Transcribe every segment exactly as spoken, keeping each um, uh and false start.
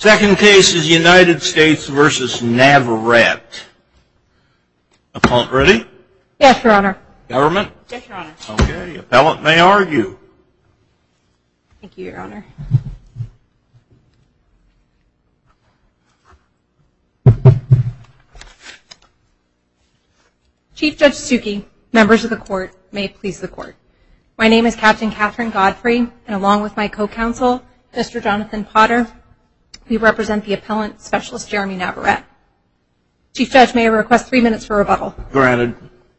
Second case is United States versus Navarrete. Appellant ready? Yes, Your Honor. Government? Yes, Your Honor. Okay. Appellant may argue. Thank you, Your Honor. Chief Judge Stuckey, members of the court, may it please the court. My name is Captain Catherine Godfrey, and along with my co-counsel, Mister Jonathan Potter, we represent the appellant, Specialist Jeremy Navarrete. Chief Judge, may I request three minutes for rebuttal? Granted.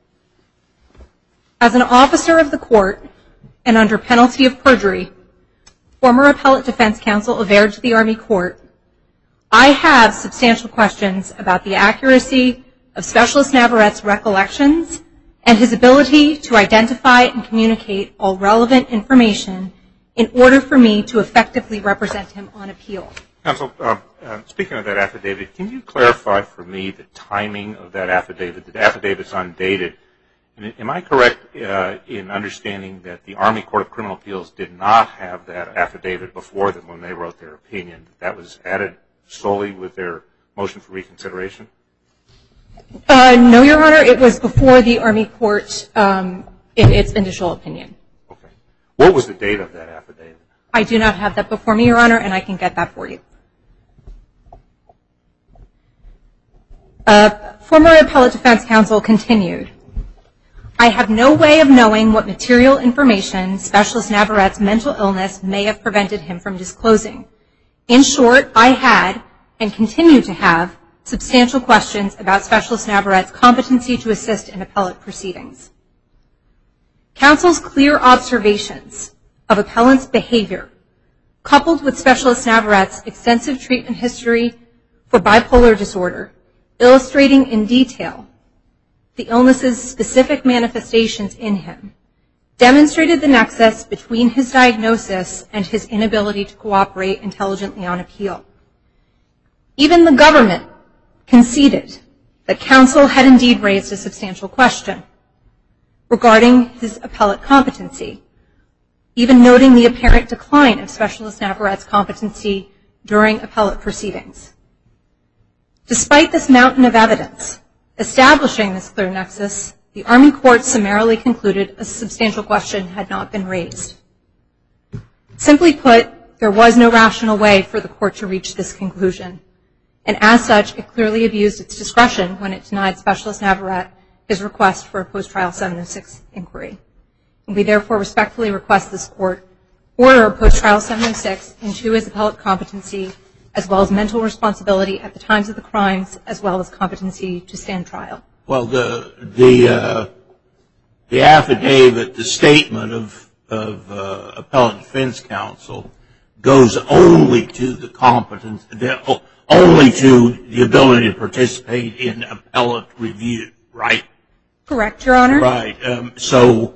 As an officer of the court, and under penalty of perjury, former appellate defense counsel averred to the Army Court, I have substantial questions about the accuracy of Specialist Navarrete's recollections and his ability to identify and communicate all relevant information in order for me to effectively represent him on appeal. Counsel, uh, uh, speaking of that affidavit, can you clarify for me the timing of that affidavit? The affidavit's undated. And am I correct uh, in understanding that the Army Court of Criminal Appeals did not have that affidavit before them when they wrote their opinion? That was added solely with their motion for reconsideration? Uh, no, Your Honor. It was before the Army Court um, in its initial opinion. Okay. What was the date of that affidavit? I do not have that before me, Your Honor, and I can get that for you. Uh, former appellate defense counsel continued, I have no way of knowing what material information Specialist Navarrete's mental illness may have prevented him from disclosing. In short, I had, and continue to have, substantial questions about Specialist Navarrete's competency to assist in appellate proceedings. Counsel's clear observations of appellant's behavior, coupled with Specialist Navarrete's extensive treatment history for bipolar disorder, illustrating in detail the illness's specific manifestations in him, demonstrated the nexus between his diagnosis and his inability to cooperate intelligently on appeal. Even the government conceded that counsel had indeed raised a substantial question regarding his appellate competency, even noting the apparent decline of Specialist Navarrete's competency during appellate proceedings. Despite this mountain of evidence establishing this clear nexus, the Army Court summarily concluded a substantial question had not been raised. Simply put, there was no rational way for the court to reach this conclusion, and as such, it clearly abused its discretion when it denied Specialist Navarrete his request for a post-trial seven oh six inquiry. And we therefore respectfully request this court order a post-trial seven oh six into his appellate competency as well as mental responsibility at the times of the crimes, as well as competency to stand trial. Well, the the uh, the affidavit, the statement of of uh, appellate defense counsel goes only to the competence, the, only to the ability to participate in appellate review, right? Correct, Your Honor. Right. Um, so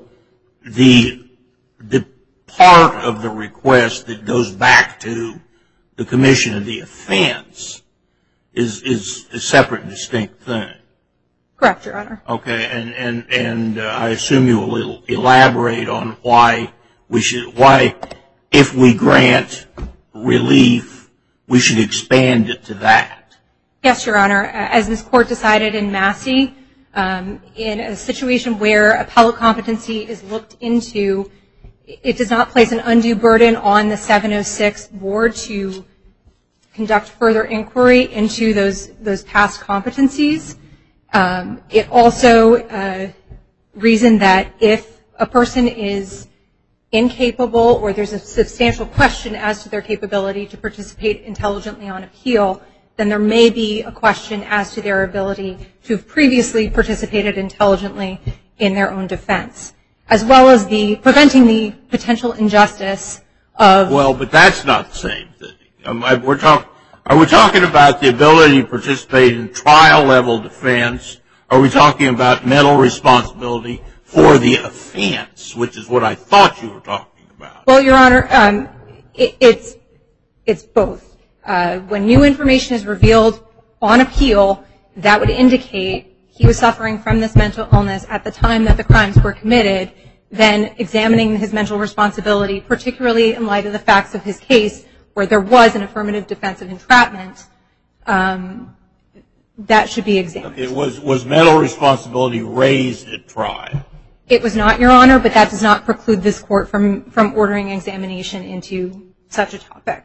the the part of the request that goes back to the commission of the offense is is a separate and distinct thing. Correct, Your Honor. Okay, and and and uh, I assume you will elaborate on why we should, why if we grant relief, we should expand it to that. Yes, Your Honor. As this court decided in Massey, um, in a situation where appellate competency is looked into, it does not place an undue burden on the seven oh six board to conduct further inquiry into those those past competencies. Um, it also uh, reasoned that if a person is incapable or there's a substantial question as to their capability to participate intelligently on appeal, then there may be a question as to their ability to have previously participated intelligently in their own defense, as well as the preventing the potential injustice of. Well, but that's not the same thing. Um, I, we're talking. Are we talking about the ability to participate in trial-level defense? Are we talking about mental responsibility for the offense, which is what I thought you were talking about? Well, Your Honor, um, it, it's it's both. Uh, when new information is revealed on appeal, that would indicate he was suffering from this mental illness at the time that the crimes were committed, then examining his mental responsibility, particularly in light of the facts of his case, where there was an affirmative defense of entrapment, um, that should be examined. It was, was mental responsibility raised at trial? It was not, Your Honor, but that does not preclude this court from, from ordering examination into such a topic.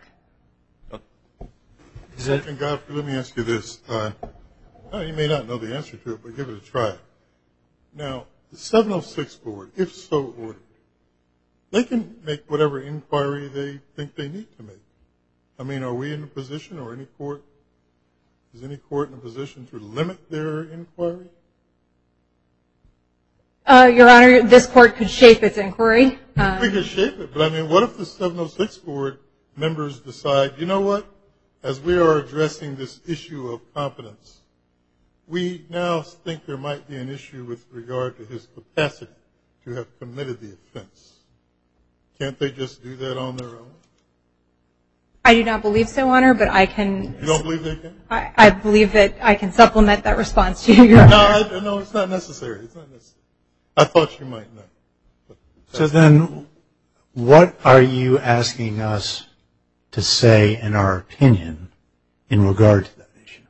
Is it? And Godfrey, let me ask you this. Uh, you may not know the answer to it, but give it a try. Now, the seven oh six board, if so ordered, they can make whatever inquiry they think they need to make. I mean, are we in a position, or any court, is any court in a position to limit their inquiry? Uh, Your Honor, this court could shape its inquiry. Um, we could shape it, but I mean, what if the seven oh six board members decide, you know what, as we are addressing this issue of competence, we now think there might be an issue with regard to his capacity to have committed the offense. Can't they just do that on their own? I do not believe so, Honor, but I can. You don't believe they can? I, I believe that I can supplement that response to you, Your Honor. No, I, no, it's not necessary. It's not necessary. I thought you might know. So then, what are you asking us to say in our opinion in regard to that issue?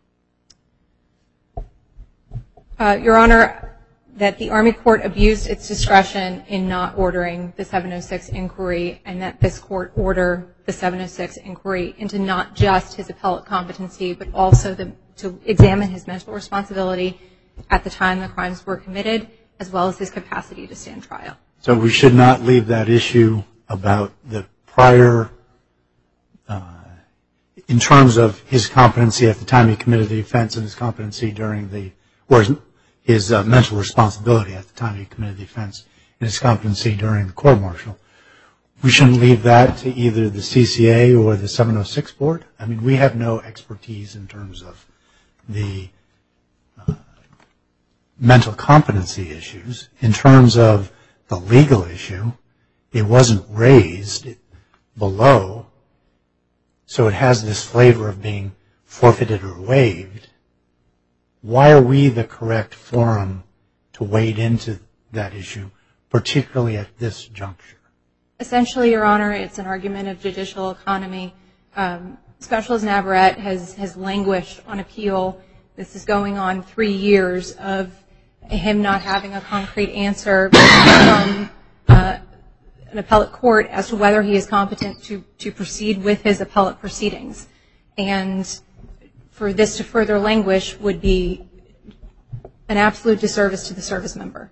Uh, Your Honor, that the Army Court abused its discretion in not ordering the seven oh six inquiry, and that this court order the seven oh six inquiry into not just his appellate competency, but also the, to examine his mental responsibility at the time the crimes were committed, as well as his capacity to stand trial. So we should not leave that issue about the prior, uh, in terms of his competency at the time he committed the offense and his competency during the, or his, his uh, mental responsibility at the time he committed the offense and his competency during the court-martial. We shouldn't leave that to either the C C A or the seven oh six board. I mean, we have no expertise in terms of the uh, mental competency issues. In terms of the legal issue, it wasn't raised below, so it has this flavor of being forfeited or waived. Why are we the correct forum to wade into that issue, particularly at this juncture? Essentially, Your Honor, it's an argument of judicial economy. Um, Specialist Navarrete has, has languished on appeal. This is going on three years of him not having a concrete answer from uh, an appellate court as to whether he is competent to, to proceed with his appellate proceedings. And for this to further languish would be an absolute disservice to the service member.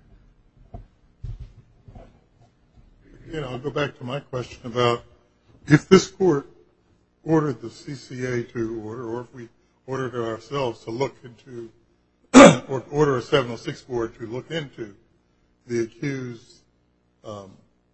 You know, I'll go back to my question about if this court ordered the C C A to order, or if we ordered it ourselves to look into, or order a seven oh six board to look into the accused's um,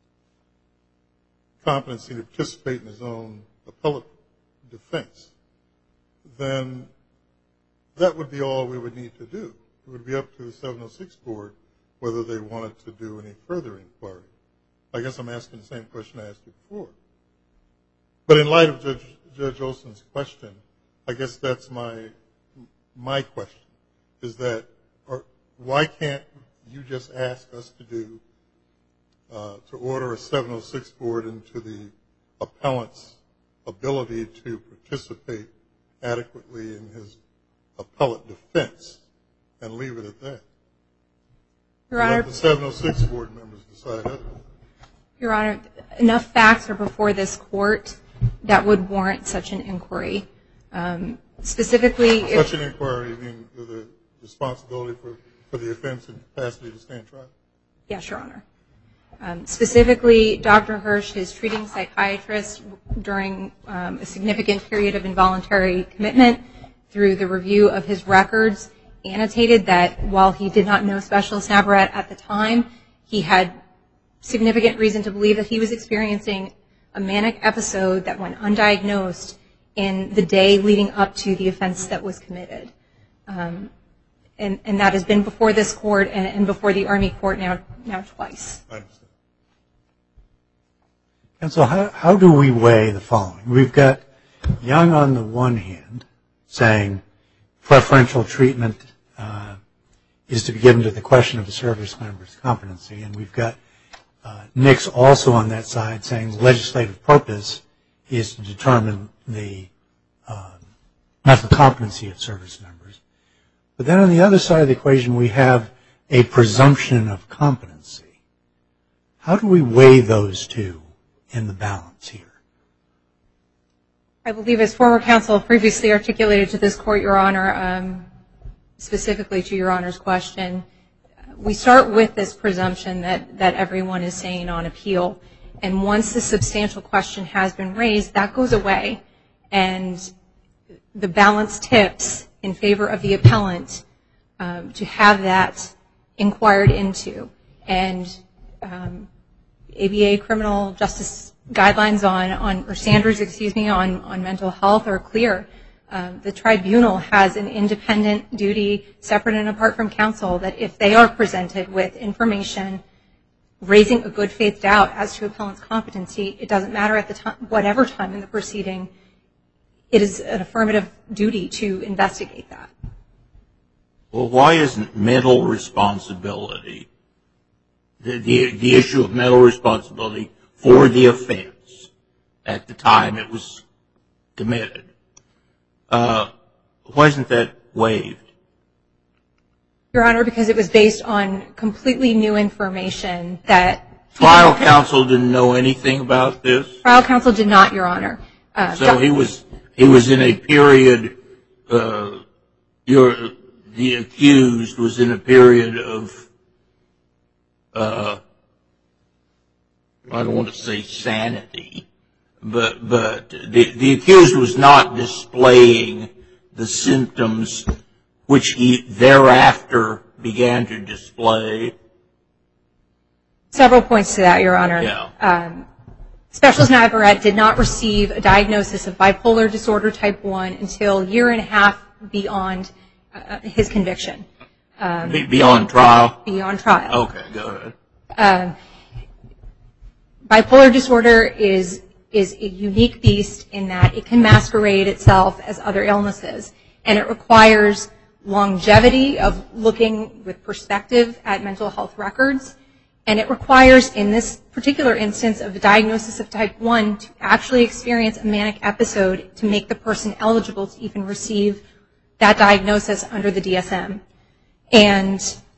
competency to participate in his own appellate defense, then that would be all we would need to do. It would be up to the seven oh six board whether they wanted to do any further inquiry. I guess I'm asking the same question I asked you before. But in light of Judge, Judge Olson's question, I guess that's my my question, is that or why can't you just ask us to do, uh, to order a seven oh six board into the appellant's ability to participate adequately in his appellate defense and leave it at that? Your Honor, let the seven oh six board members decide otherwise. Your Honor, enough facts are before this court that would warrant such an inquiry. Um, specifically, if such an inquiry, you mean the responsibility for, for the offense and capacity to stand trial? Yes, Your Honor. Um, specifically, Doctor Hirsch, his treating psychiatrist, during um, a significant period of involuntary commitment, through the review of his records, annotated that while he did not know Specialist Navarrete at the time, he had significant reason to believe that he was experiencing a manic episode that went undiagnosed in the day leading up to the offense that was committed. Um, and, and that has been before this court and, and before the Army court now, now twice. I understand. And so how, how do we weigh the following? We've got Young on the one hand saying preferential treatment uh, is to be given to the question of the service member's competency, and we've got Uh, Nick's also on that side saying legislative purpose is to determine the uh, mental competency of service members. But then on the other side of the equation, we have a presumption of competency. How do we weigh those two in the balance here? I believe, as former counsel previously articulated to this court, Your Honor, um, specifically to Your Honor's question, we start with this presumption that, that everyone is saying on appeal. And once the substantial question has been raised, that goes away. And the balance tips in favor of the appellant um, to have that inquired into. And um, A B A criminal justice guidelines on, on or standards, excuse me, on, on mental health are clear. Um, the tribunal has an independent duty, separate and apart from counsel, that if they are presented with information raising a good faith doubt as to appellant's competency, it doesn't matter at the time, whatever time in the proceeding, it is an affirmative duty to investigate that. Well, why isn't mental responsibility, the, the, the issue of mental responsibility for the offense at the time it was committed, uh, why isn't that waived? Your Honor, because it was based on completely new information that... Trial counsel didn't know anything about this? Trial counsel did not, Your Honor. Uh, so he was he was in a period, uh, your, the accused was in a period of, uh, I don't want to say sanity, but, but the, the accused was not displaying the symptoms which he thereafter began to display. Several points to that, Your Honor. Yeah. Um, Specialist Navarrete did not receive a diagnosis of bipolar disorder type one until a year and a half beyond uh, his conviction. Um, Be- beyond trial? Beyond trial. Okay, go ahead. Um, bipolar disorder is is a unique beast in that it can masquerade itself as other illnesses, and it requires longevity of looking with perspective at mental health records, and it requires, in this particular instance of the diagnosis of type one, to actually experience a manic episode to make the person eligible to even receive that diagnosis under the D S M. And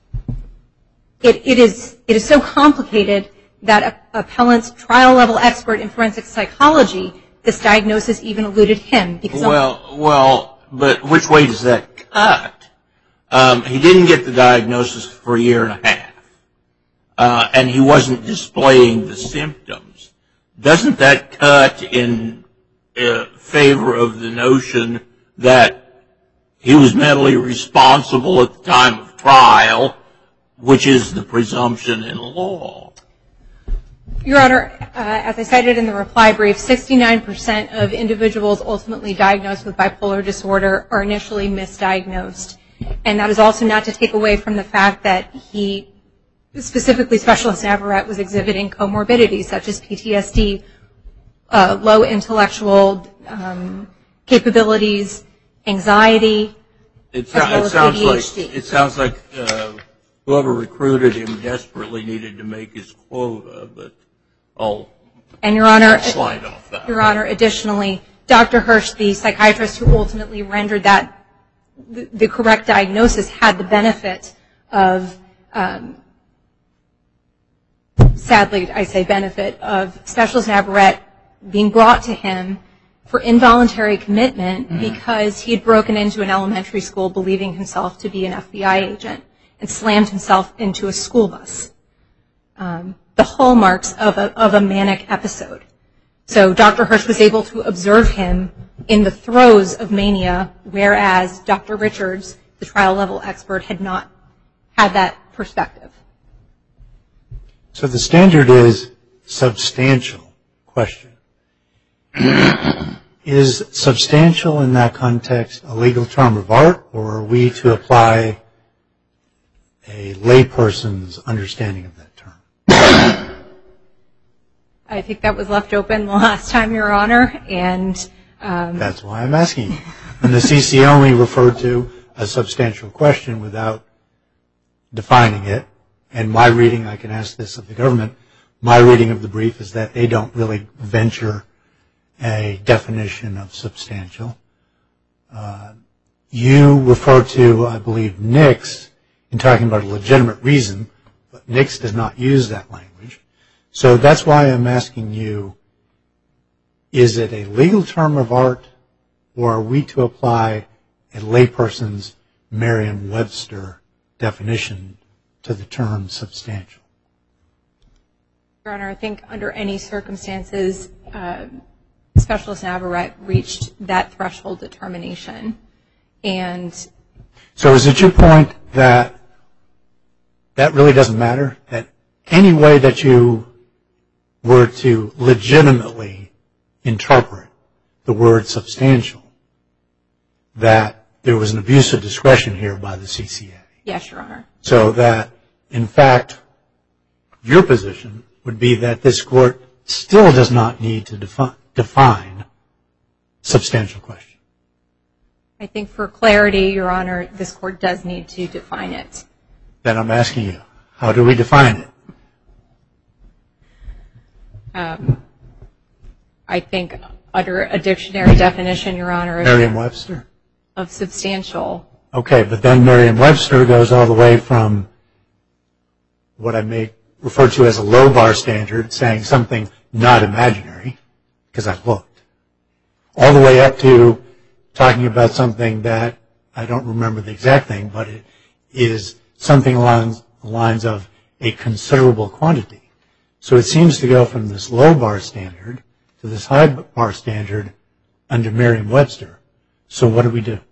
it, it is it is so complicated that a appellant's trial-level expert in forensic psychology, this diagnosis even eluded him. Because well, well, but which way does that cut? Um, he didn't get the diagnosis for a year and a half, uh, and he wasn't displaying the symptoms. Doesn't that cut in uh, favor of the notion that he was mentally responsible at the time of trial, which is the presumption in law? Your Honor, uh, as I cited in the reply brief, sixty-nine percent of individuals ultimately diagnosed with bipolar disorder are initially misdiagnosed. And that is also not to take away from the fact that he, specifically Specialist Navarrete, was exhibiting comorbidities such as P T S D, uh, low intellectual um, capabilities, anxiety, It, as well it as sounds A D H D. like it sounds like uh, whoever recruited him desperately needed to make his quota, but I'll, and Your Honor, I'll slide off that. Your Honor, additionally, Doctor Hirsch, the psychiatrist who ultimately rendered that the, the correct diagnosis, had the benefit of, um, sadly, I say benefit, of Specialist Navarrete being brought to him for involuntary commitment mm-hmm. because he had broken into an elementary school believing himself to be an F B I agent and slammed himself into a school bus. Um, the hallmarks of a, of a manic episode. So Doctor Hirsch was able to observe him in the throes of mania, whereas Doctor Richards, the trial-level expert, had not had that perspective. So the standard is substantial question. Is substantial in that context a legal term of art, or are we to apply a layperson's understanding of that term? I think that was left open the last time, Your Honor, and um, that's why I'm asking you. And the C C only referred to a substantial question without defining it. And my reading, I can ask this of the government, my reading of the brief is that they don't really venture a definition of substantial. Uh, you refer to, I believe, Nix in talking about a legitimate reason, but Nix does not use that language. So that's why I'm asking you, is it a legal term of art, or are we to apply a layperson's Merriam-Webster definition to the term substantial? Your Honor, I think under any circumstances, uh, Specialist Navarrete reached that threshold determination. And so is it your point that that really doesn't matter? That any way that you were to legitimately interpret the word substantial, that there was an abuse of discretion here by the C C A? Yes, Your Honor. So that, in fact, your position would be that this court still does not need to defi- define substantial question. I think for clarity, Your Honor, this court does need to define it. Then I'm asking you, how do we define it? Um, I think under a dictionary definition, Your Honor, Merriam-Webster? Of substantial. Okay, but then Merriam-Webster goes all the way from what I may refer to as a low bar standard, saying something not imaginary, because I've looked, all the way up to talking about something that I don't remember the exact thing, but it is something along the lines of a considerable quantity. So it seems to go from this low bar standard to this high bar standard under Merriam-Webster. So what do we do?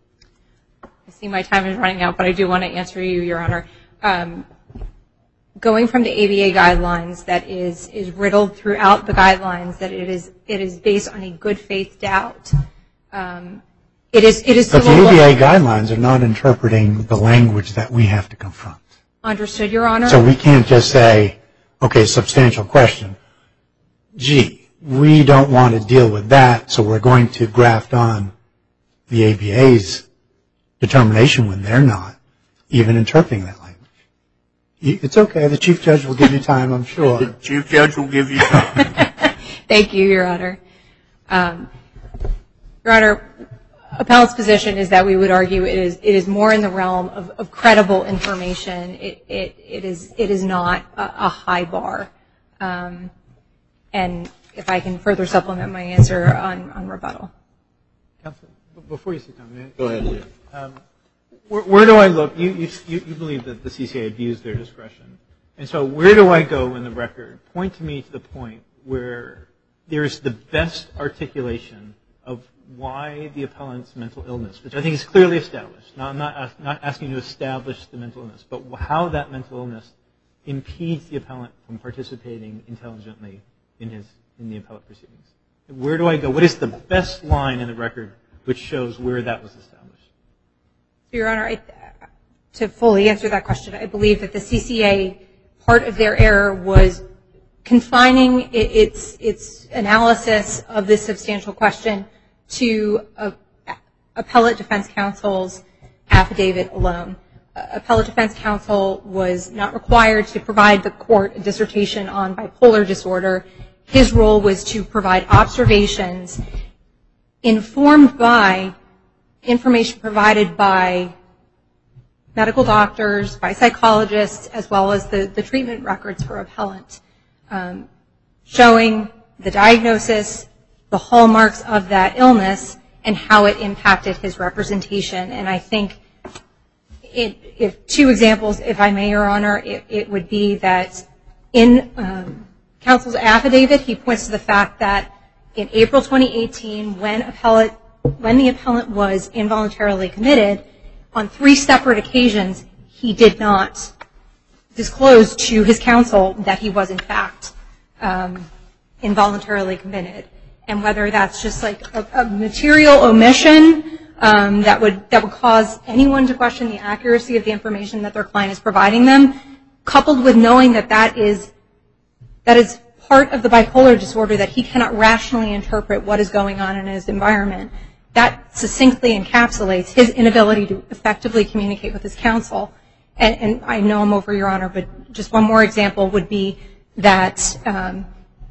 I see my time is running out, but I do want to answer you, Your Honor. Um, going from the A B A guidelines that is, is riddled throughout the guidelines, that it is, it is based on a good faith doubt. Um, it is, it is. But the A B A guidelines are not interpreting the language that we have to confront. Understood, Your Honor. So we can't just say, okay, substantial question. Gee, we don't want to deal with that, so we're going to graft on the A B A's determination when they're not even interpreting that language. It's okay. The Chief Judge will give you time, I'm sure. The Chief Judge will give you time. Thank you, Your Honor. Um, Your Honor, Appellate's position is that we would argue it is, it is more in the realm of, of credible information. It, it, it, is, it is not a, a high bar. Um, and if I can further supplement my answer on, on rebuttal. Counsel, before you sit down, may I? Go ahead, Leo. Um, where, where do I look? You, you, you believe that the C C A abused their discretion. And so where do I go in the record? Point to me to the point where there's the best articulation of why the appellant's mental illness, which I think is clearly established. Now, I'm not, not asking you to establish the mental illness, but how that mental illness impedes the appellant from participating intelligently in his in the appellate proceedings. Where do I go? What is the best line in the record which shows where that was established? Your Honor, I, to fully answer that question, I believe that the C C A, part of their error was confining its its analysis of this substantial question to a, appellate defense counsel's affidavit alone. Uh, appellate defense counsel was not required to provide the court a dissertation on bipolar disorder. His role was to provide observations informed by information provided by medical doctors, by psychologists, as well as the, the treatment records for appellant, um, showing the diagnosis, the hallmarks of that illness, and how it impacted his representation. And I think it, if two examples, if I may, Your Honor, it, it would be that in um, counsel's affidavit, he points to the fact that in April twenty eighteen, when appellate when the appellant was involuntarily committed, on three separate occasions, he did not disclose to his counsel that he was, in fact, um, involuntarily committed. And whether that's just like a, a material omission um, that would that would cause anyone to question the accuracy of the information that their client is providing them, coupled with knowing that that is that is part of the bipolar disorder, that he cannot rationally interpret what is going on in his environment, that succinctly encapsulates his inability to effectively communicate with his counsel. And, and I know I'm over, Your Honor, but just one more example would be that um,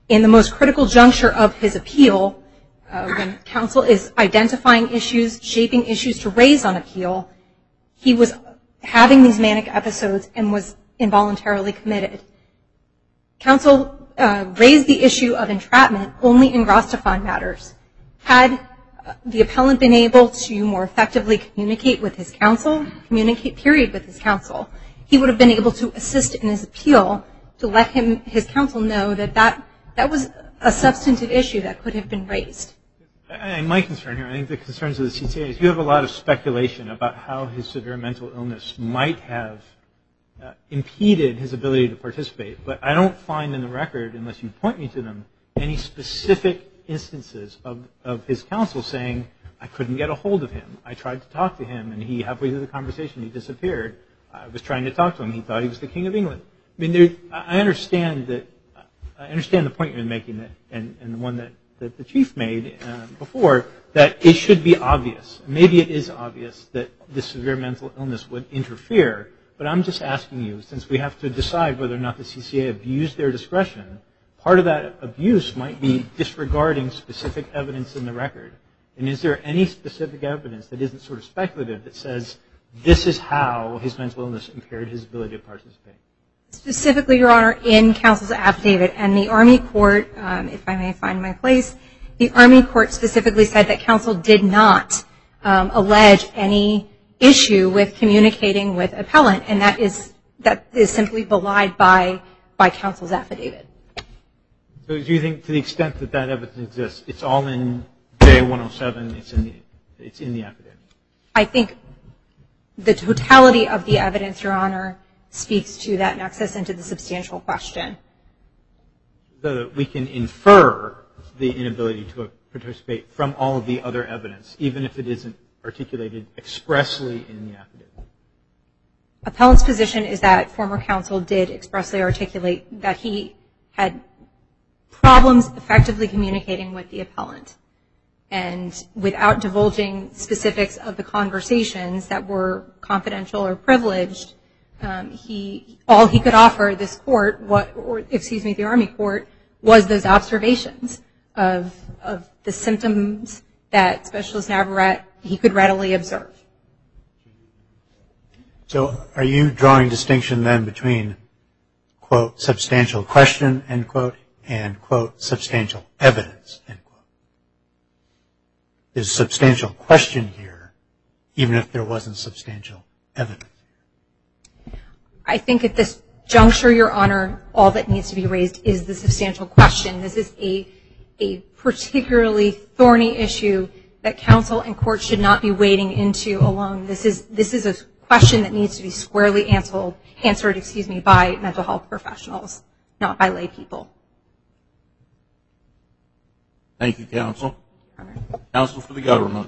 in the most critical juncture of his appeal, uh, when counsel is identifying issues, shaping issues to raise on appeal, he was having these manic episodes and was involuntarily committed. Counsel uh, raised the issue of entrapment only in Rostafan matters. Had the appellant been able to more effectively communicate with his counsel, communicate period with his counsel, he would have been able to assist in his appeal to let him, his counsel know that that, that was a substantive issue that could have been raised. And my concern here, I think the concerns of the C C A is you have a lot of speculation about how his severe mental illness might have uh, impeded his ability to participate. But I don't find in the record, unless you point me to them, any specific instances of, of his counsel saying, I couldn't get a hold of him. I tried to talk to him, and he, halfway through the conversation, he disappeared. I was trying to talk to him. He thought he was the King of England. I mean, there, I understand that. I understand the point you're making, that, and, and the one that, that the Chief made uh, before, that it should be obvious. Maybe it is obvious that this severe mental illness would interfere, but I'm just asking you, since we have to decide whether or not the C C A abused their discretion, part of that abuse might be disregarding specific evidence in the record. And is there any specific evidence that isn't sort of speculative that says this is how his mental illness impaired his ability to participate? Specifically, Your Honor, in counsel's affidavit, and the Army Court, um, if I may find my place, the Army Court specifically said that counsel did not um, allege any issue with communicating with appellant, and that is that is simply belied by by counsel's affidavit. So do you think, to the extent that that evidence exists, it's all in J one oh seven, it's in the it's in the affidavit? I think the totality of the evidence, Your Honor, speaks to that nexus and to the substantial question. So that we can infer the inability to participate from all of the other evidence, even if it isn't articulated expressly in the affidavit. Appellant's position is that former counsel did expressly articulate that he had problems effectively communicating with the appellant. And without divulging specifics of the conversations that were confidential or privileged, Um, he, all he could offer this court, what, or excuse me, the Army Court, was those observations of, of the symptoms that Specialist Navarrete, he could readily observe. So are you drawing distinction then between, quote, substantial question, end quote, and, quote, substantial evidence, end quote? There's substantial question here, even if there wasn't substantial evidence. I think at this juncture, Your Honor, all that needs to be raised is the substantial question. This is a, a particularly thorny issue that counsel and court should not be wading into alone. This is, this is a question that needs to be squarely answered, answered, excuse me, by mental health professionals, not by lay people. Thank you, counsel. Counsel for the government.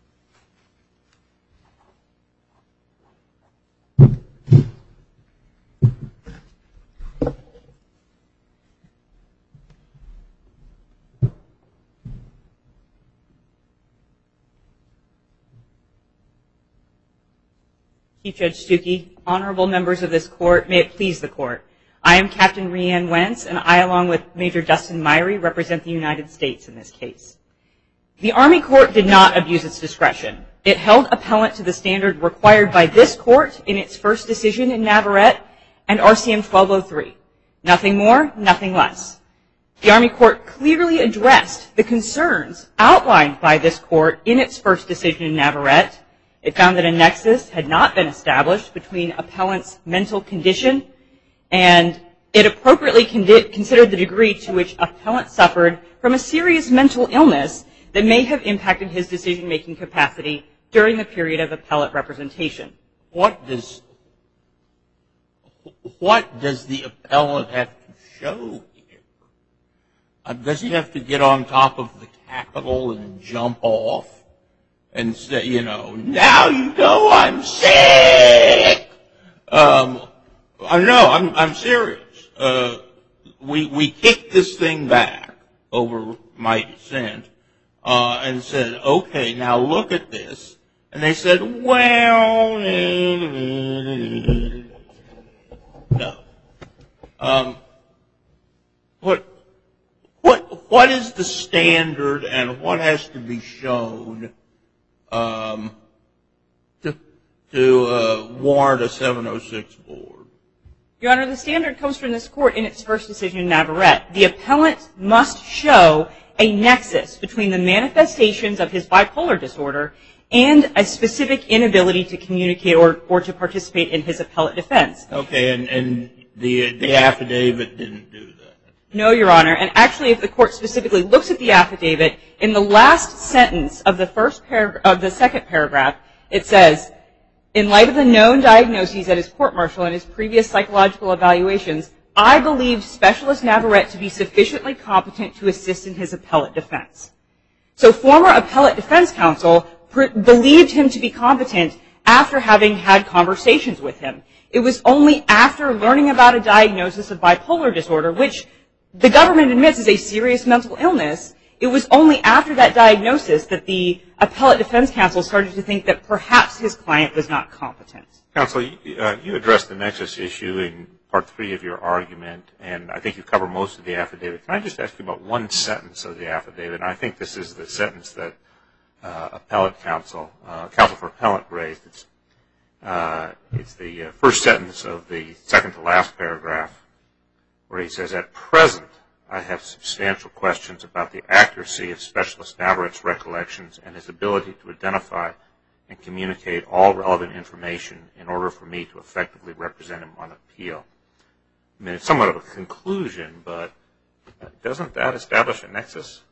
Chief Judge Stuckey, honorable members of this court, may it please the court. I am Captain Rhianne Wentz, and I, along with Major Dustin Myrie, represent the United States in this case. The Army Court did not abuse its discretion. It held appellant to the standard required by this court in its first decision in Navarrete and R C M twelve oh three. Nothing more, nothing less. The Army Court clearly addressed the concerns outlined by this court in its first decision in Navarrete. It found that a nexus had not been established between appellant's mental condition, and it appropriately con- considered the degree to which appellant suffered from a serious mental illness that may have impacted his decision-making capacity during the period of appellate representation. What does what does the appellant have to show here? Uh, does he have to get on top of the Capitol and jump off and say, you know, now you know I'm sick? Um, uh, no, I'm I'm serious. Uh, we we kicked this thing back over my dissent uh, and said, okay, now look at this. And they said, well, no. Um, what what is the standard and what has to be shown um, to, to uh, warrant a seven oh six board? Your Honor, the standard comes from this court in its first decision in Navarrete. The appellant must show a nexus between the manifestations of his bipolar disorder and a specific inability to communicate or, or to participate in his appellate defense. Okay, and, and the, the affidavit didn't do that. No, Your Honor. And actually, if the court specifically looks at the affidavit, in the last sentence of the first par- of the second paragraph, it says, in light of the known diagnoses at his court-martial and his previous psychological evaluations, I believe Specialist Navarrete to be sufficiently competent to assist in his appellate defense. So former appellate defense counsel pr- believed him to be competent after having had conversations with him. It was only after learning about a diagnosis of bipolar disorder, which the government admits is a serious mental illness, it was only after that diagnosis that the appellate defense counsel started to think that perhaps his client was not competent. Counsel, you, uh, you addressed the nexus issue in part three of your argument, and I think you cover most of the affidavit. Can I just ask you about one sentence of the affidavit? And I think this is the sentence that uh, appellate counsel, uh, counsel for appellant raised. It's, uh, it's the uh, first sentence of the second to last paragraph, where he says, at present, I have substantial questions about the accuracy of Specialist Navarrete's recollections and his ability to identify and communicate all relevant information in order for me to effectively represent him on appeal. I mean, it's somewhat of a conclusion, but doesn't that establish a nexus?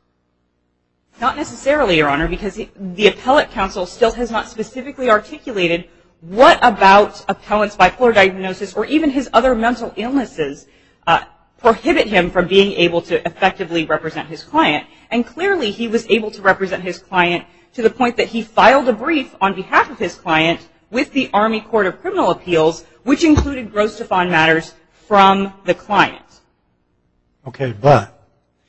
Not necessarily, Your Honor, because he, the appellate counsel still has not specifically articulated what about appellant's bipolar diagnosis or even his other mental illnesses uh, prohibit him from being able to effectively represent his client. And clearly he was able to represent his client to the point that he filed a brief on behalf of his client with the Army Court of Criminal Appeals, which included gross to fond matters from the client. Okay, but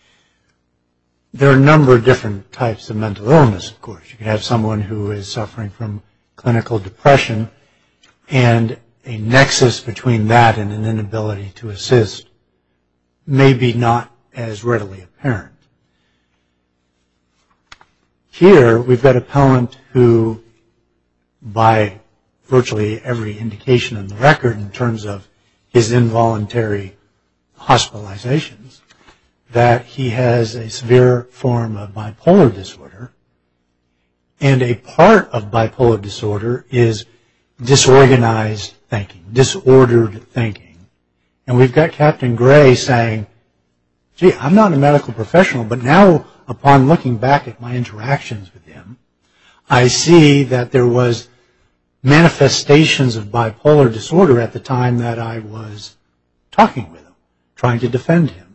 there are a number of different types of mental illness, of course. You could have someone who is suffering from clinical depression and a nexus between that and an inability to assist maybe not as readily apparent. Here, we've got an appellant who, by virtually every indication in the record in terms of his involuntary hospitalizations, that he has a severe form of bipolar disorder, and a part of bipolar disorder is disorganized thinking, disordered thinking. And we've got Captain Gray saying, gee, I'm not a medical professional, but now upon looking back at my interactions with him, I see that there was manifestations of bipolar disorder at the time that I was talking with him, trying to defend him.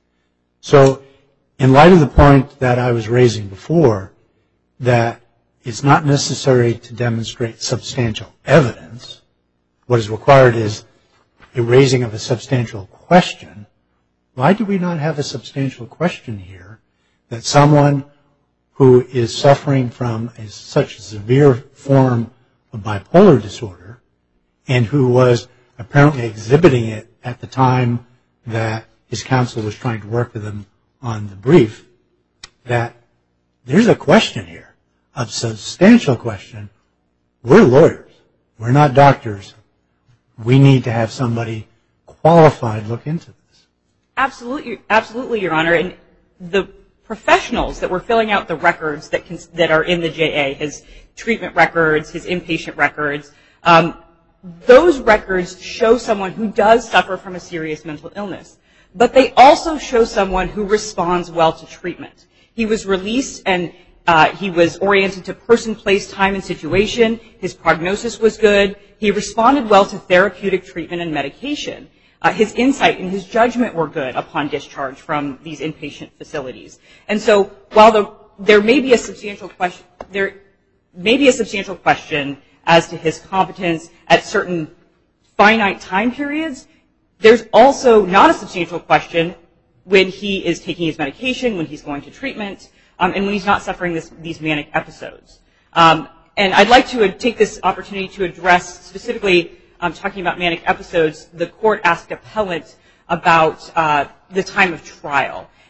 So in light of the point that I was raising before, that it's not necessary to demonstrate substantial evidence, what is required is a raising of a substantial question. Why do we not have a substantial question here that someone who is suffering from a, such a severe form of bipolar disorder and who was apparently exhibiting it at the time that his counsel was trying to work with him on the brief, that there's a question here, a substantial question. We're lawyers. We're not doctors. We need to have somebody qualified look into this. Absolutely, absolutely, Your Honor. And the professionals that were filling out the records that can, that are in the J A, his treatment records, his inpatient records, um, those records show someone who does suffer from a serious mental illness. But they also show someone who responds well to treatment. He was released and uh, he was oriented to person, place, time, and situation. His prognosis was good. He responded well to therapeutic treatment and medication. Uh, his insight and his judgment were good upon discharge from these inpatient facilities. And so while the, there may be a substantial question, there may be a substantial question as to his competence at certain finite time periods, there's also not a substantial question when he is taking his medication, when he's going to treatment, um, and when he's not suffering this, these manic episodes. Um, and I'd like to take this opportunity to address specifically, um, talking about manic episodes, the court asked appellant about uh, the time of trial.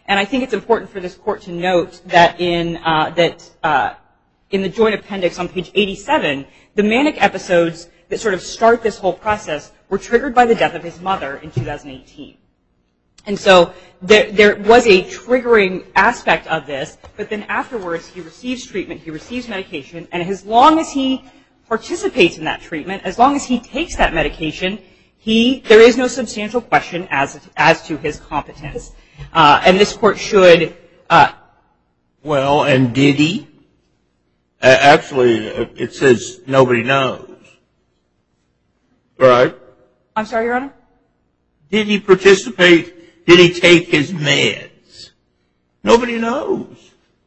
And I think it's important for this court to note that in uh, that uh, in the joint appendix on page eighty-seven, the manic episodes that sort of start this whole process were triggered by the death of his mother in two thousand eighteen. And so there, there was a triggering aspect of this, but then afterwards he receives treatment, he receives medication, and as long as he participates in that treatment, as long as he takes that medication, he there is no substantial question as as to his competence. Uh, and this court should. Uh, well, and did he? Uh, actually, it says nobody knows. Right? I'm sorry, Your Honor? Did he participate? Did he take his meds? Nobody knows.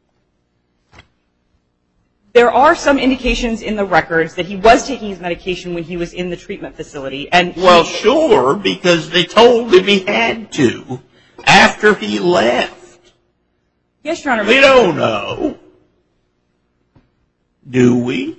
There are some indications in the records that he was taking his medication when he was in the treatment facility. And he, well, sure, because they told him he had to after he left. Yes, Your Honor. We don't know. Do we?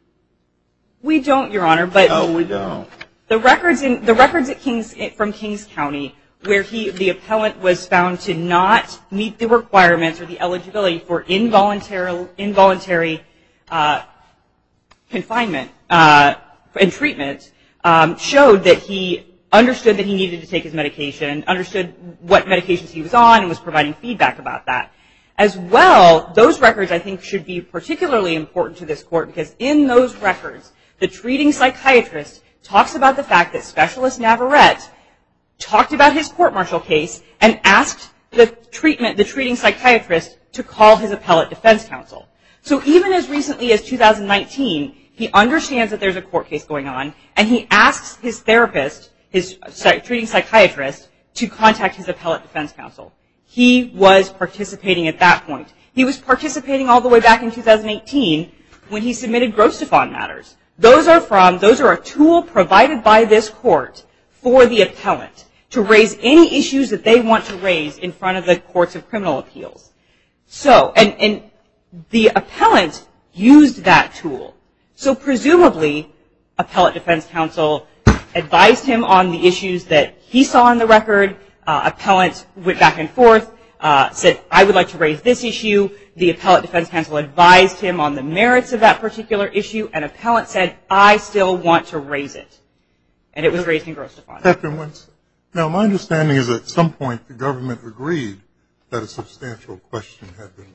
We don't, Your Honor, but no, we don't. The records in the records at Kings from Kings County, where he the appellant was found to not meet the requirements or the eligibility for involuntary involuntary uh, confinement uh, and treatment, um, showed that he understood that he needed to take his medication, understood what medications he was on, and was providing feedback about that. As well, those records I think should be particularly important to this court because in those records, the treating psychiatrist talks about the fact that Specialist Navarrete talked about his court-martial case and asked the treatment, the treating psychiatrist to call his appellate defense counsel. So even as recently as two thousand nineteen, he understands that there's a court case going on, and he asks his therapist, his treating psychiatrist, to contact his appellate defense counsel. He was participating at that point. He was participating all the way back in two thousand eighteen when he submitted Grostefan matters. Those are from, those are a tool provided by this court for the appellant to raise any issues that they want to raise in front of the courts of criminal appeals. So, and, and the appellant used that tool. So presumably, appellate defense counsel advised him on the issues that he saw in the record. Uh, appellant went back and forth, uh, said, I would like to raise this issue. The appellate defense counsel advised him on the merits of that particular issue, and appellant said, I still want to raise it. And it was raised in Grostefan. Captain Wentz, now my understanding is at some point the government agreed that a substantial question had been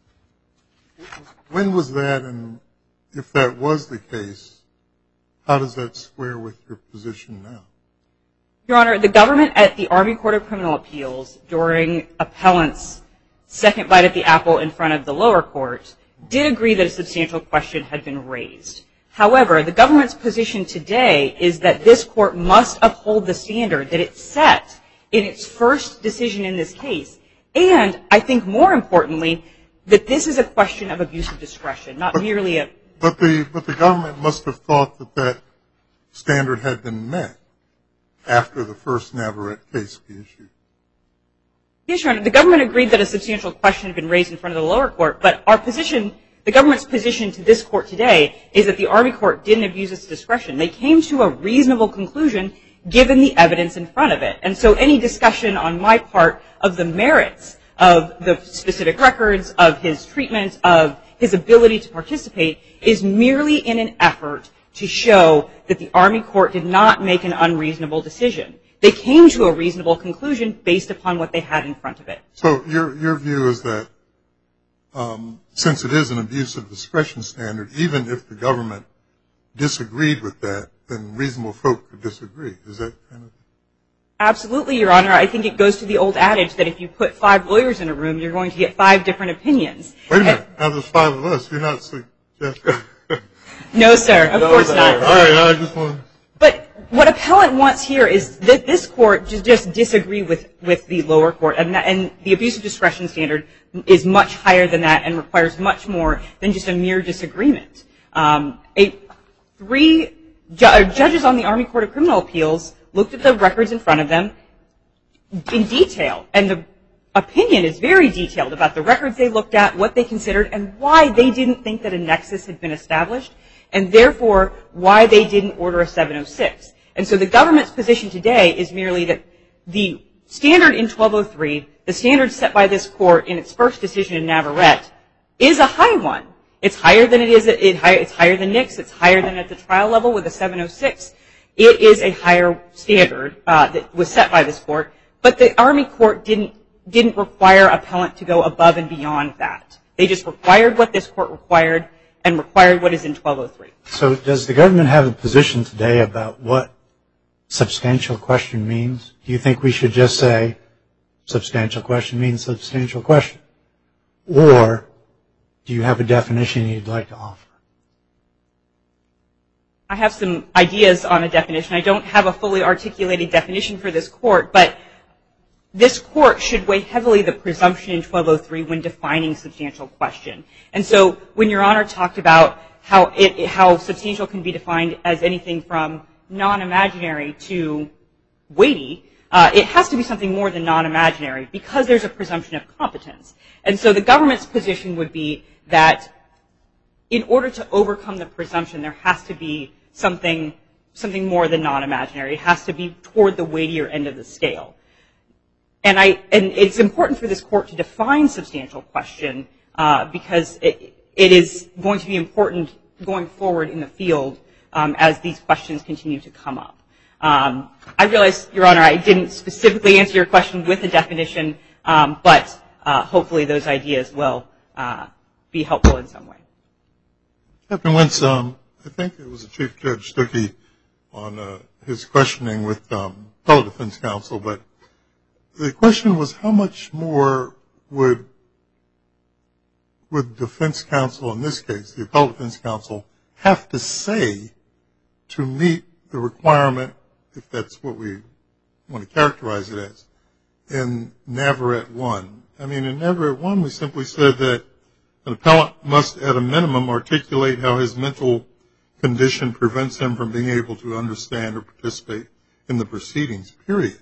raised. When was that, and if that was the case, how does that square with your position now? Your Honor, the government at the Army Court of Criminal Appeals during appellant's second bite at the apple in front of the lower court did agree that a substantial question had been raised. However, the government's position today is that this court must uphold the standard that it set in its first decision in this case. And I think more importantly, that this is a question of abuse of discretion, not but, merely a... But the, but the government must have thought that that standard had been met after the first Navarrete case we issued. Yes, Your Honor. The government agreed that a substantial question had been raised in front of the lower court, but our position, the government's position to this court today is that the Army court didn't abuse its discretion. They came to a reasonable conclusion given the evidence in front of it. And so any discussion on my part of the merits of the specific records, of his treatment, of his ability to participate is merely in an effort to show that the Army court did not make an unreasonable decision. They came to a reasonable conclusion based upon what they had in front of it. So your your view is that um, since it is an abuse of discretion standard, even if the government disagreed with that, then reasonable folk could disagree. Is that kind of? Absolutely, Your Honor. I think it goes to the old adage that if you put five lawyers in a room, you're going to get five different opinions. Wait a minute. Now there's five of us. You're not suggesting. No, sir. Of course not. All right. I just want to. But what appellant wants here is that this court just, just disagree with, with the lower court, and, that, and the abuse of discretion standard is much higher than that and requires much more than just a mere disagreement. Um, a, three ju- judges on the Army Court of Criminal Appeals looked at the records in front of them in detail, and the opinion is very detailed about the records they looked at, what they considered, and why they didn't think that a nexus had been established, and therefore why they didn't order a seven oh six. And so the government's position today is merely that the standard in twelve oh three, the standard set by this court in its first decision in Navarrete, is a high one. It's higher than it is. It, it's higher than Nix. It's higher than at the trial level with a seven oh six. It is a higher standard uh, that was set by this court, but the Army court didn't didn't require appellant to go above and beyond that. They just required what this court required and required what is in twelve oh three. So does the government have a position today about what substantial question means? Do you think we should just say substantial question means substantial question? Or do you have a definition you'd like to offer? I have some ideas on a definition. I don't have a fully articulated definition for this court, but this court should weigh heavily the presumption in twelve oh three when defining substantial question. And so when Your Honor talked about how it, how substantial can be defined as anything from non-imaginary to weighty, uh, it has to be something more than non-imaginary because there's a presumption of competence. And so the government's position would be that in order to overcome the presumption, there has to be something, something more than non-imaginary. It has to be toward the weightier end of the scale. And, I, and it's important for this court to define substantial question uh, because it, it is going to be important going forward in the field um, as these questions continue to come up. Um, I realize, Your Honor, I didn't specifically answer your question with a definition, um, but uh, hopefully those ideas will uh, be helpful in some way. Captain Wentz, um, I think it was Chief Judge Stuckey on uh, his questioning with um, fellow defense counsel, but the question was how much more would would defense counsel, in this case, the appellate defense counsel, have to say to meet the requirement, if that's what we want to characterize it as, in Navarrete one. I mean, in Navarrete one, we simply said that an appellant must, at a minimum, articulate how his mental condition prevents him from being able to understand or participate in the proceedings, period.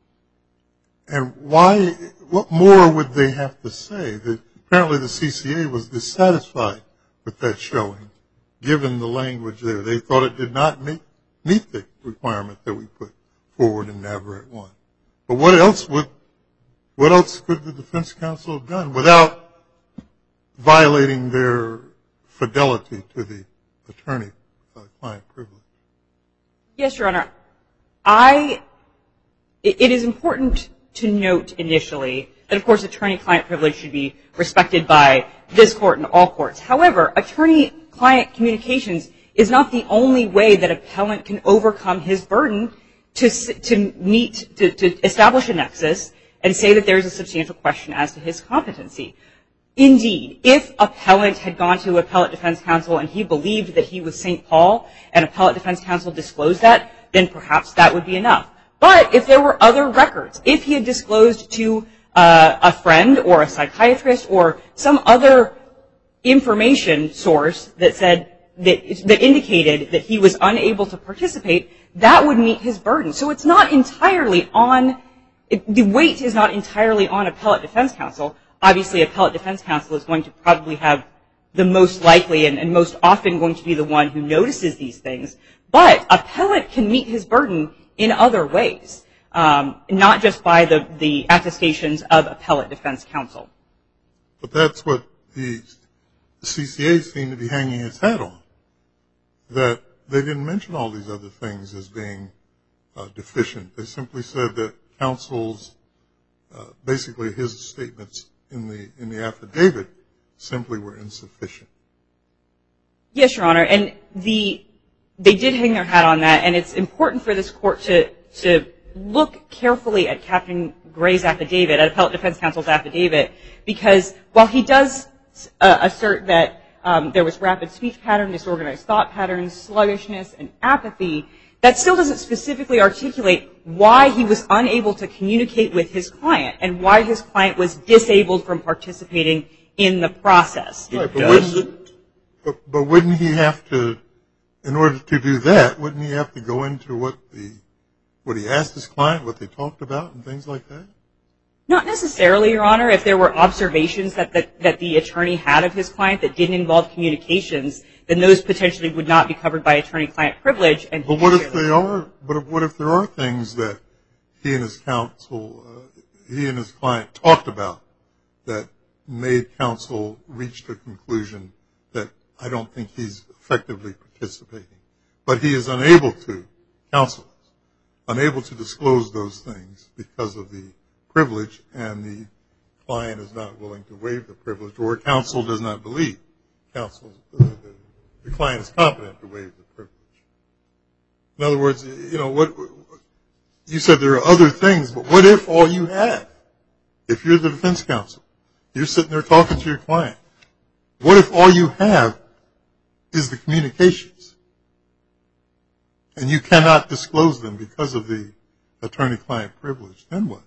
And why, what more would they have to say? That apparently the C C A was dissatisfied with that showing, given the language there. They thought it did not meet, meet the requirement that we put forward in Navarrete one. But what else would, what else could the defense counsel have done without violating their fidelity to the attorney-client privilege? Yes, Your Honor. I, it is important to note initially that, of course, attorney-client privilege should be respected by this court and all courts. However, attorney-client communications is not the only way that appellant can overcome his burden to, to meet, to, to establish a nexus and say that there is a substantial question as to his competency. Indeed, if appellant had gone to appellate defense counsel and he believed that he was Saint Paul and appellate defense counsel disclosed that, then perhaps that would be enough. But if there were other records, if he had disclosed to uh, a friend or a psychiatrist or some other information source that said that, that indicated that he was unable to participate, that would meet his burden. So it's not entirely on, it, the weight is not entirely on appellate defense counsel. Obviously, appellate defense counsel is going to probably have the most likely and, and most often going to be the one who notices these things. But appellant can meet his burden in other ways, um, not just by the, the attestations of appellate defense counsel. But that's what the C C A seemed to be hanging its hat on, that they didn't mention all these other things as being uh, deficient. They simply said that counsel's, uh, basically his statements in the in the affidavit simply were insufficient. Yes, Your Honor, and the they did hang their hat on that, and it's important for this court to to look carefully at Captain Gray's affidavit, at appellate defense counsel's affidavit, because while he does uh, assert that um, there was rapid speech pattern, disorganized thought patterns, sluggishness, and apathy, that still doesn't specifically articulate why he was unable to communicate with his client and why his client was disabled from participating in the process. Right, but, wouldn't, but, but wouldn't he have to, in order to do that, wouldn't he have to go into what the what he asked his client, what they talked about, and things like that? Not necessarily, Your Honor. If there were observations that the, that the attorney had of his client that didn't involve communications, then those potentially would not be covered by attorney-client privilege. And but what if they are? But what if there are things that he and his counsel, uh, he and his client talked about that made counsel reach the conclusion that I don't think he's effectively participating. But he is unable to, counsel is, unable to disclose those things because of the privilege, and the client is not willing to waive the privilege, or counsel does not believe counsel, uh, the, the client is competent to waive the privilege. In other words, you know, what you said there are other things, but what if all you have, if you're the defense counsel, you're sitting there talking to your client, what if all you have is the communications, and you cannot disclose them because of the attorney-client privilege? Then what?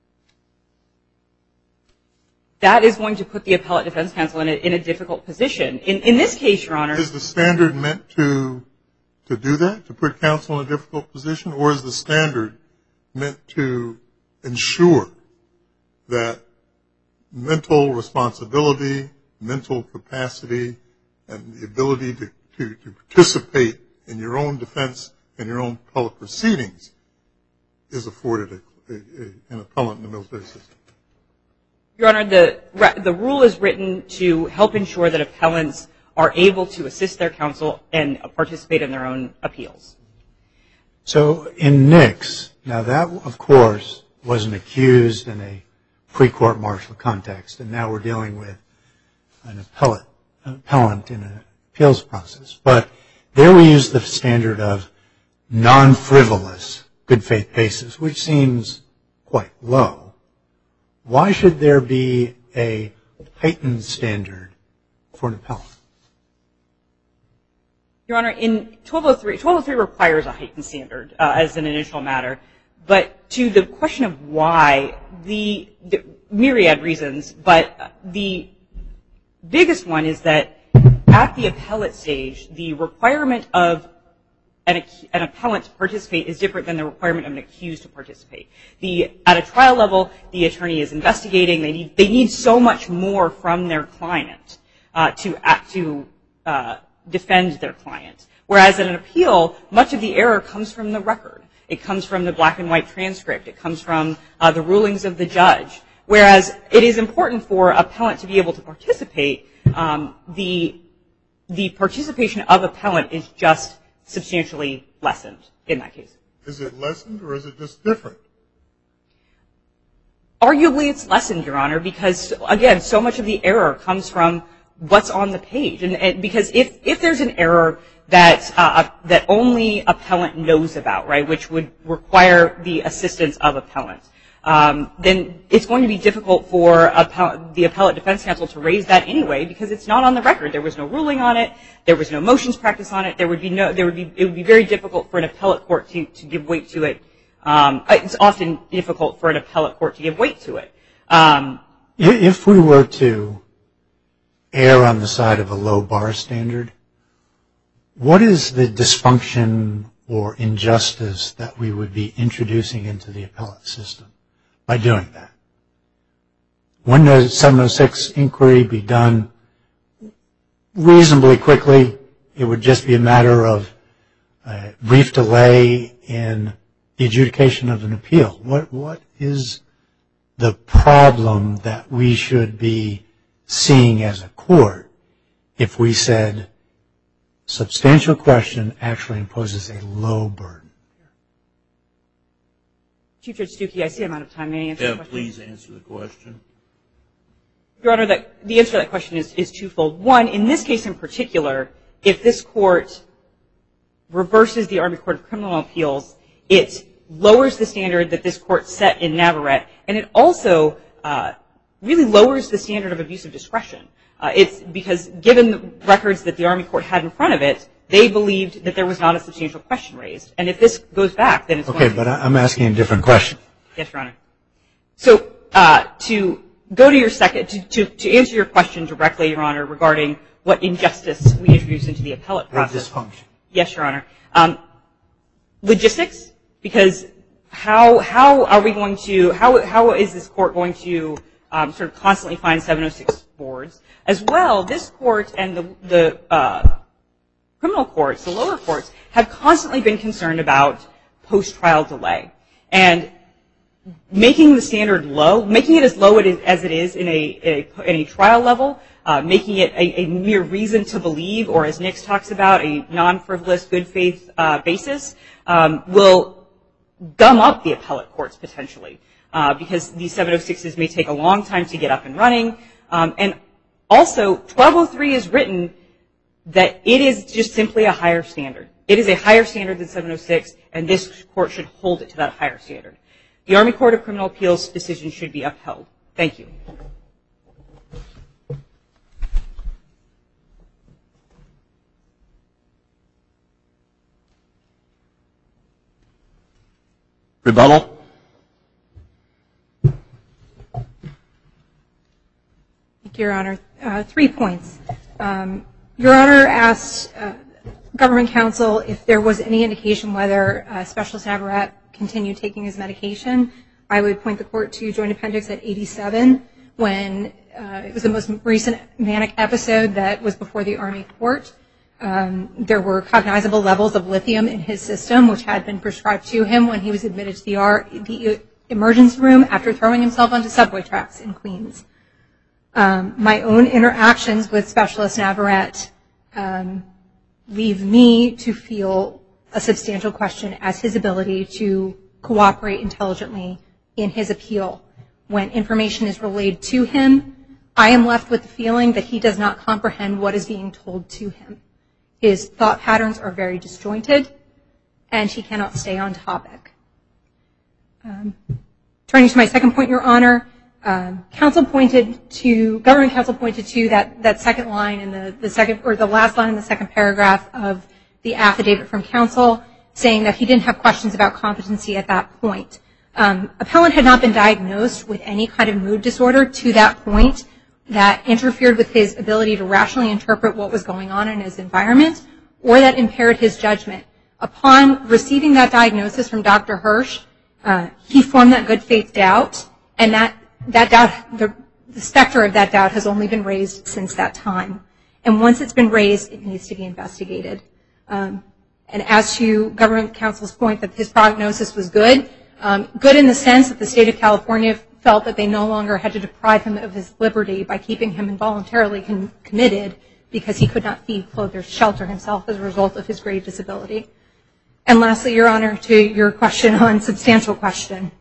That is going to put the appellate defense counsel in a, in a difficult position. In, in this case, Your Honor. Is the standard meant to to do that, to put counsel in a difficult position, or is the standard meant to ensure that mental responsibility, mental capacity, and the ability to, to, to participate in your own defense and your own appellate proceedings is afforded a, a, a, an appellant in the military system? Your Honor, the, the rule is written to help ensure that appellants are able to assist their counsel and participate in their own appeals. So in Nix, now that, of course, was an accused in a pre-court martial context, and now we're dealing with an appellate, an appellant in an appeals process. But there we use the standard of non-frivolous good faith basis, which seems quite low. Why should there be a heightened standard for an appellant? Your Honor, in twelve oh three, twelve oh three requires a heightened standard uh, as an initial matter. But to the question of why, the, the myriad reasons, but the biggest one is that at the appellate stage, the requirement of an, an appellant to participate is different than the requirement of an accused to participate. The, at a trial level, the attorney is investigating. They need, they need so much more from their client uh, to, to uh, defend their client. Whereas in an appeal, much of the error comes from the record. It comes from the black and white transcript. It comes from uh, the rulings of the judge. Whereas it is important for appellant to be able to participate, um, the, the participation of appellant is just substantially lessened in that case. Is it lessened or is it just different? Arguably it's lessened, Your Honor, because, again, so much of the error comes from what's on the page. And, and because if, if there's an error that, uh, that only appellant knows about, right, which would require the assistance of appellant, um, then it's going to be difficult for appell- the appellate defense counsel to raise that anyway because it's not on the record. There was no ruling on it. There was no motions practice on it. There would be no, there would be, it would be very difficult for an appellate court to, to give weight to it. Um, it's often difficult for an appellate court to give weight to it. Um, if we were to err on the side of a low bar standard, what is the dysfunction or injustice that we would be introducing into the appellate system by doing that? When does seven oh six inquiry be done reasonably quickly? It would just be a matter of a brief delay in the adjudication of an appeal. What, what is the problem that we should be seeing as a court if we said substantial question actually imposes a low burden? Chief Judge Stuckey, I see I'm out of time. May I answer yeah, the question? please answer the question. Your Honor, the, the answer to that question is, is twofold. One, in this case in particular, if this court reverses the Army Court of Criminal Appeals, it lowers the standard that this court set in Navarrete, and it also uh, really lowers the standard of abuse of discretion. Uh, it's because given the records that the Army Court had in front of it, they believed that there was not a substantial question raised. And if this goes back, then it's okay, going to... but I'm asking a different question. Yes, Your Honor. So uh, to go to your second, to, to, to answer your question directly, Your Honor, regarding what injustice we introduce into the appellate process. What dysfunction? Yes, Your Honor. Um, logistics, because how how are we going to, how how is this court going to um, sort of constantly find seven oh six boards? As well, this court and the, the uh, criminal courts, the lower courts, have constantly been concerned about post-trial delay. And making the standard low, making it as low as it is in a, a, in a trial level, uh, making it a, a mere reason to believe, or as Nix talks about, a non-frivolous good faith uh, basis, um, will gum up the appellate courts potentially, uh, because these seven oh sixes may take a long time to get up and running. Um, and also, twelve oh three is written that it is just simply a higher standard. It is a higher standard than seven oh six, and this court should hold it to that higher standard. The Army Court of Criminal Appeals decision should be upheld. Thank you. Rebuttal? Thank you, Your Honor. Uh, three points. Um, Your Honor asked uh, government counsel if there was any indication whether uh, Specialist Navarrete continued taking his medication. I would point the court to Joint Appendix at eighty-seven, when uh, it was the most recent manic episode that was before the Army court. Um, there were cognizable levels of lithium in his system, which had been prescribed to him when he was admitted to the, R- the emergency room after throwing himself onto subway tracks in Queens. Um, my own interactions with Specialist Navarrete um, leave me to feel a substantial question as his ability to cooperate intelligently in his appeal. When information is relayed to him, I am left with the feeling that he does not comprehend what is being told to him. His thought patterns are very disjointed, and he cannot stay on topic. Um, turning to my second point, Your Honor, um, counsel pointed to, government counsel pointed to that, that second line in the, the second, or the last line in the second paragraph of the affidavit from counsel, saying that he didn't have questions about competency at that point. Um, appellant had not been diagnosed with any kind of mood disorder to that point that interfered with his ability to rationally interpret what was going on in his environment, or that impaired his judgment. Upon receiving that diagnosis from Doctor Hirsch, uh, he formed that good faith doubt, and that, that doubt, the, the specter of that doubt has only been raised since that time. And once it's been raised, it needs to be investigated. Um, and as to government counsel's point that his prognosis was good, um, good in the sense that the state of California felt that they no longer had to deprive him of his liberty by keeping him involuntarily con- committed because he could not feed, clothe, or shelter himself as a result of his grave disability. And lastly, Your Honor, to your question on substantial question,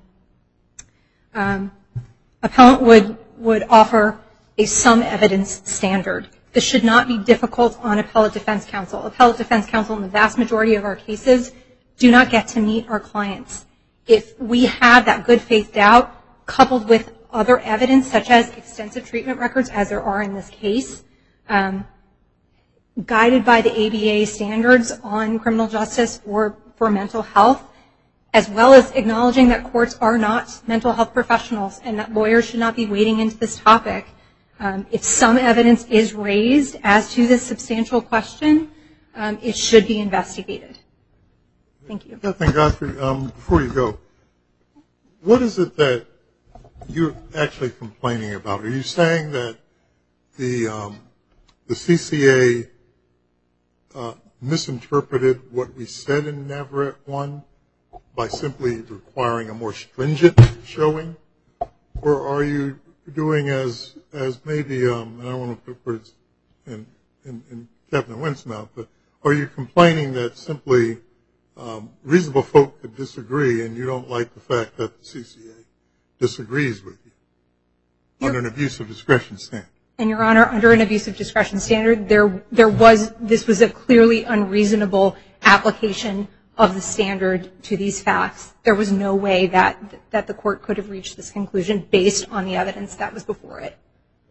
um, appellant would, would offer a some evidence standard. This should not be difficult on appellate defense counsel. Appellate defense counsel in the vast majority of our cases do not get to meet our clients. If we have that good faith doubt coupled with other evidence such as extensive treatment records, as there are in this case, um, guided by the A B A standards on criminal justice for, for mental health, as well as acknowledging that courts are not mental health professionals and that lawyers should not be wading into this topic. Um, if some evidence is raised as to this substantial question, um, it should be investigated. Thank you. Captain Godfrey, um, before you go, what is it that you're actually complaining about? Are you saying that the um, the C C A uh, misinterpreted what we said in Navarrete one by simply requiring a more stringent showing? Or are you doing as as maybe, um, and I don't want to put words in, in, in Captain Went's mouth, but are you complaining that simply um, reasonable folk could disagree and you don't like the fact that the C C A disagrees with you under an abuse of discretion standard? And Your Honor, under an abuse of discretion standard, there there was this was a clearly unreasonable application of the standard to these facts. There was no way that that the court could have reached this conclusion based on the evidence that was before it.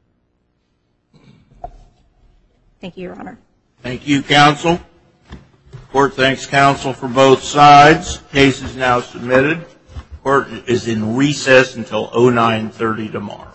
Thank you, Your Honor. Thank you, counsel. Court thanks counsel for both sides. Case is now submitted. Court is in recess until oh nine thirty tomorrow.